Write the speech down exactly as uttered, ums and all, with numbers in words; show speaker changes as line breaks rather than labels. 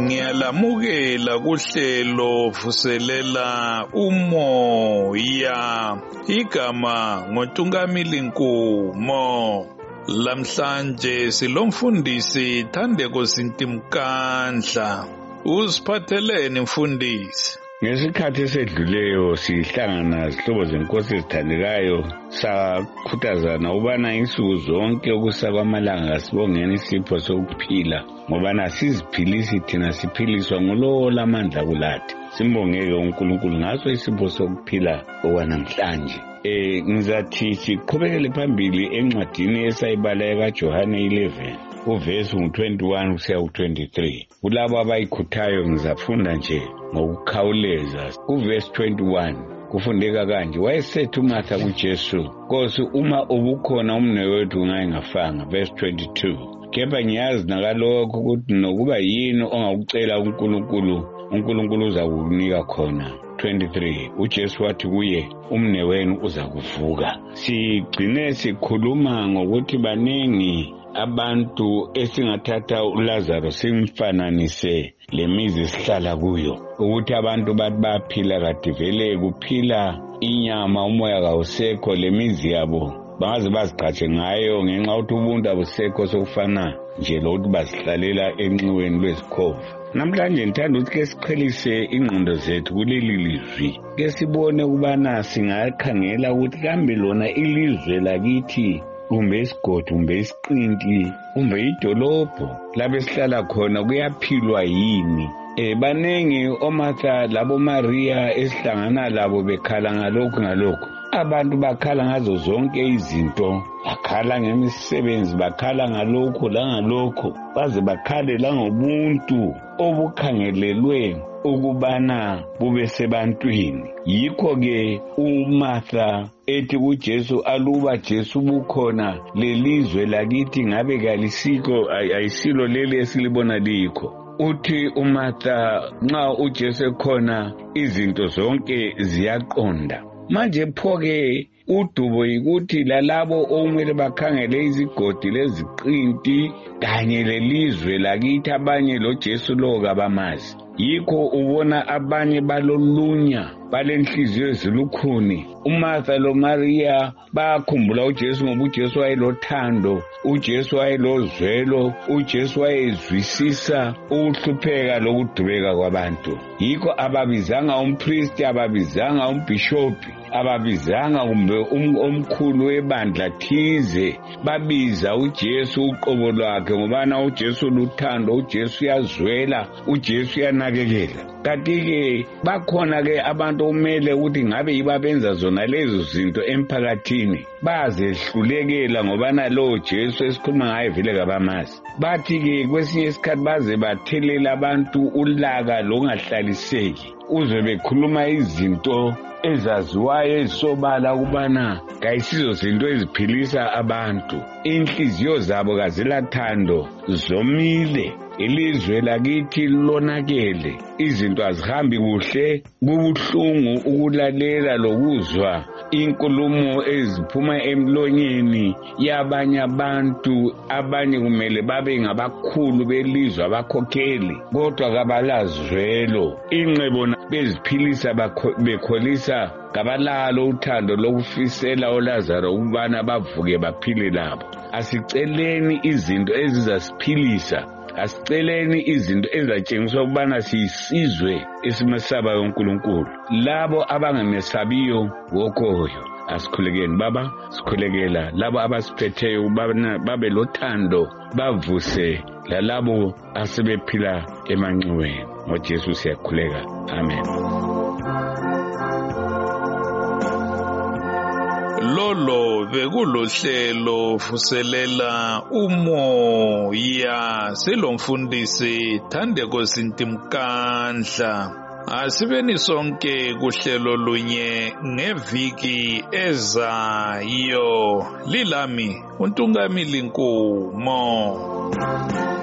Ngiyalamukela kuhlelo vuselela umoya. Igama ngoNtungamili Nkumo. Lamhlanje silomfundisi Thandeko Sintimkandla. Usiphatheleni mfundisi?
Ngesikhathi esedluleyo sihlangana izihlobo zenkosi ezithandekayo sakhuthazana ubana insuku zonke ukusaba amalanga sibongeni isipho sokuphila ngoba nasiziphilisi thina siphiliswa ngulowo lamandla kulathi. Simbongeke uNkulunkulu ngaso isipho sokuphila okwanamhlanje. Eh ngizathi siqhubekele phambili encwadini esayibala kaJohane eleven uvesi ngu-twenty-one kusiya ku-twenty-three. Kulabo abayikhuthayo ngizafunda nje ngokukhawuleza. Kuvesi twenty-one kufundeka kanje, wayesethu uMartha kuJesu, Nkosi uma ubukhona umnewethu ngayengafanga. Verse twenty-two, kepha ngiyazi nakalokho ukuthi nokuba yini ongakucela uNkulunkulu, uNkulunkulu uzakunika khona. twenty-three, uJesu wathi kuye, umnewenu uzakuvuka. Sigcine sikhuluma ngokuthi baningi abantu esingathatha uLazaro simfananise lemizi sihlala kuyo, ukuthi abantu bathi baphila kade vele kuphila inyama, umoya kawusekho, lemizi yabo bangaze baziqhatshe ngayo ngenxa ukuthi ubuntu abusekho sokufana nje lokuthi bazihlalela enxiweni lwezikhova. Namhlanje ngithanda ukuthi ke siqhelise ingqondo zethu kuleli lizwi, ke sibone ukubana singakhangela ukuthi kambe lona ilizwe lakithi kumbe isigodi kumbe isiqinti kumbe idolobho lapho esihlala khona kuyaphilwa yini. Eh banengi oMartha labo Maria esihlangana labo bekhala ngalokho ngalokho. Abantu bakhala ngazo zonke izinto, bakhala ngemisebenzi, bakhala ngalokho langalokho, baze bakhale langobuntu obukhangelelwe ukubana bube sebantwini. Yikho ke uMartha ethi kuJesu, aluba Jesu bukhona lelizwe lakithi ngabe kalisiko ayisilo leli esilibona likho. Uthi uMartha nxa uJesu ekhona izinto zonke ziyaqonda. Manje phoke udubo yikuthi lalabo okumele bakhangele izigodi leziqinti kanye lelizwe lakithi abanye lo Jesu lo kabamazi. Yikho ubona abanye balolunya, balenhliziyo ezilukhuni. uMartha lo Maria bakhumbula uJesu ngoba uJesu wayelothando, uJesu wayelozwelo, uJesu wayezwisisa ukuhlupheka lokudubeka kwabantu. Yikho ababizanga umpriest, ababizanga umbishophi, ababizanga kumbe omkhulu webandla thize, babiza uJesu uqobo lwakhe ngobana uJesu luthando, uJesu uyazwela, uJesu uyanakekela. Kanti ke bakhona ke abantu kumele ukuthi ngabe yibabenza zona lezo zinto emphakathini bazehlulekela ngobana lo Jesu esikhuluma ngaye vele kabamazi. Bathi ke kwesinye isikhathi baze bathelela abantu ulaka longahlaliseki, uze bekhuluma izinto ezaziwayo ezisobala kubana kayisizo zinto eziphilisa abantu. Inhliziyo zabo kazilathando, zomile. Ilizwe lakithi lonakele, izinto azihambi kuhle, kubuhlungu ukulalela lokuzwa inkulumo eziphuma emlonyeni yabanye abantu. Abanye kumele babe ngabakhulu belizwe, abakhokheli, kodwa kabalazwelo. Inqebo beziphilisa bekholisa kabalalo uthando lokufisela uLazaro ukubana bavuke baphile labo. Asiceleni izinto ezizasiphilisa, asiceleni izinto ezatshengisa ukubana siyisizwe esimesaba uNkulunkulu. Labo abangamesabiyo wokoyo asikhulekeni Baba, sikhulekela labo abasiphetheyo ukubana babe lothando, bavuse lalabo asebephila emanxiweni. NgoJesu siyakhuleka, amen.
Lolo bekulohlelo vuselela umoya silomfundisi Thandeko Sintimkandla. Asibeni sonke kuhlelo lunye ngeviki ezayo. Lilami uNtungamili Nkumo.